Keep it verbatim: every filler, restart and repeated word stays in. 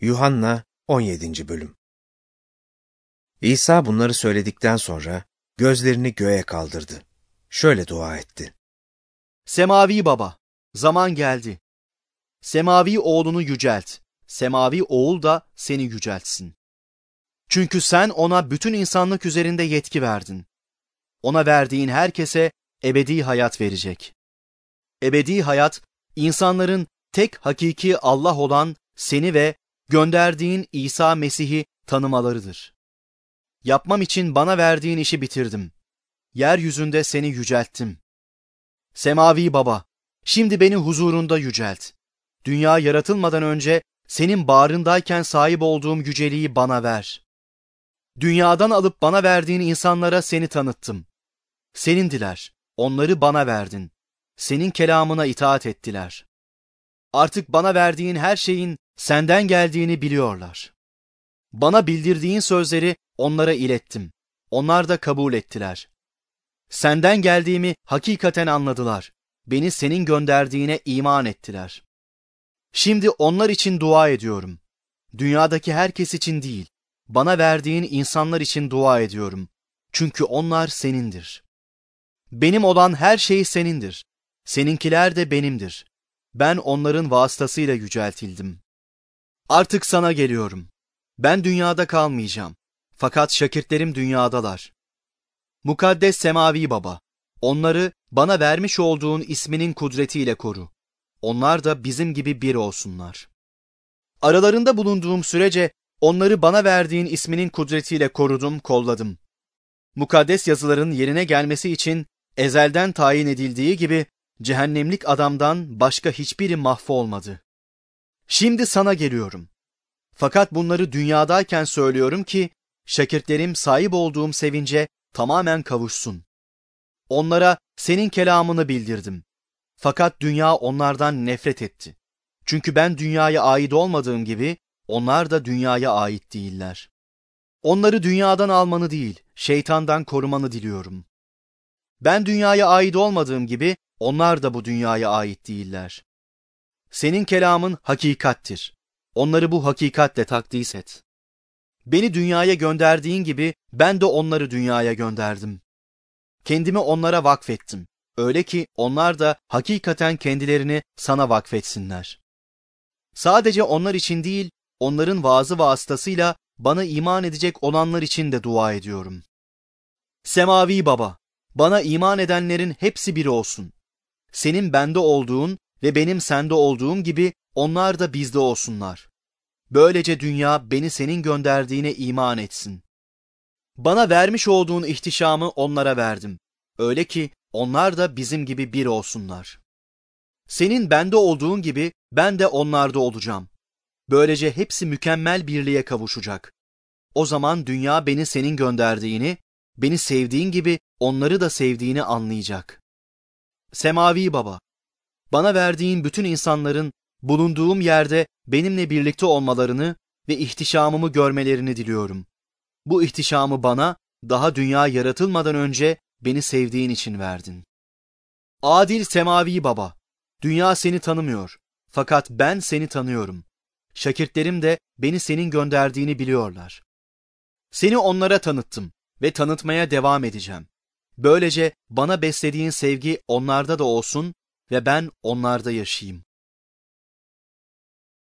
Yuhanna on yedinci bölüm. İsa bunları söyledikten sonra gözlerini göğe kaldırdı. Şöyle dua etti. Semavi Baba, zaman geldi. Semavi oğlunu yücelt. Semavi oğul da seni yüceltsin. Çünkü sen ona bütün insanlık üzerinde yetki verdin. Ona verdiğin herkese ebedi hayat verecek. Ebedi hayat, insanların tek hakiki Allah olan seni ve gönderdiğin İsa Mesih'i tanımalarıdır. Yapmam için bana verdiğin işi bitirdim. Yeryüzünde seni yücelttim. Semavi Baba, şimdi beni huzurunda yücelt. Dünya yaratılmadan önce senin bağrındayken sahip olduğum yüceliği bana ver. Dünyadan alıp bana verdiğin insanlara seni tanıttım. Senindiler, onları bana verdin. Senin kelamına itaat ettiler. Artık bana verdiğin her şeyin senden geldiğini biliyorlar. Bana bildirdiğin sözleri onlara ilettim. Onlar da kabul ettiler. Senden geldiğimi hakikaten anladılar. Beni senin gönderdiğine iman ettiler. Şimdi onlar için dua ediyorum. Dünyadaki herkes için değil, bana verdiğin insanlar için dua ediyorum. Çünkü onlar senindir. Benim olan her şey senindir. Seninkiler de benimdir. Ben onların vasıtasıyla yüceltildim. Artık sana geliyorum. Ben dünyada kalmayacağım. Fakat şakirtlerim dünyadalar. Mukaddes Semavi Baba, onları bana vermiş olduğun isminin kudretiyle koru. Onlar da bizim gibi bir olsunlar. Aralarında bulunduğum sürece onları bana verdiğin isminin kudretiyle korudum, kolladım. Mukaddes yazıların yerine gelmesi için ezelden tayin edildiği gibi cehennemlik adamdan başka hiçbiri mahvolmadı. Şimdi sana geliyorum. Fakat bunları dünyadayken söylüyorum ki şakirtlerim sahip olduğum sevince tamamen kavuşsun. Onlara senin kelamını bildirdim. Fakat dünya onlardan nefret etti. Çünkü ben dünyaya ait olmadığım gibi onlar da dünyaya ait değiller. Onları dünyadan almanı değil, şeytandan korumanı diliyorum. Ben dünyaya ait olmadığım gibi onlar da bu dünyaya ait değiller. Senin kelamın hakikattir. Onları bu hakikatle takdis et. Beni dünyaya gönderdiğin gibi ben de onları dünyaya gönderdim. Kendimi onlara vakfettim. Öyle ki onlar da hakikaten kendilerini sana vakfetsinler. Sadece onlar için değil, onların vaazı vasıtasıyla bana iman edecek olanlar için de dua ediyorum. Semavi Baba, bana iman edenlerin hepsi bir olsun. Senin bende olduğun ve benim sende olduğum gibi onlar da bizde olsunlar. Böylece dünya beni senin gönderdiğine iman etsin. Bana vermiş olduğun ihtişamı onlara verdim. Öyle ki onlar da bizim gibi bir olsunlar. Senin bende olduğun gibi ben de onlarda olacağım. Böylece hepsi mükemmel birliğe kavuşacak. O zaman dünya beni senin gönderdiğini, beni sevdiğin gibi onları da sevdiğini anlayacak. Semavi Baba, bana verdiğin bütün insanların bulunduğum yerde benimle birlikte olmalarını ve ihtişamımı görmelerini diliyorum. Bu ihtişamı bana daha dünya yaratılmadan önce beni sevdiğin için verdin. Adil Semavi Baba, dünya seni tanımıyor, fakat ben seni tanıyorum. Şakirtlerim de beni senin gönderdiğini biliyorlar. Seni onlara tanıttım ve tanıtmaya devam edeceğim. Böylece bana beslediğin sevgi onlarda da olsun ve ben onlarda yaşayayım.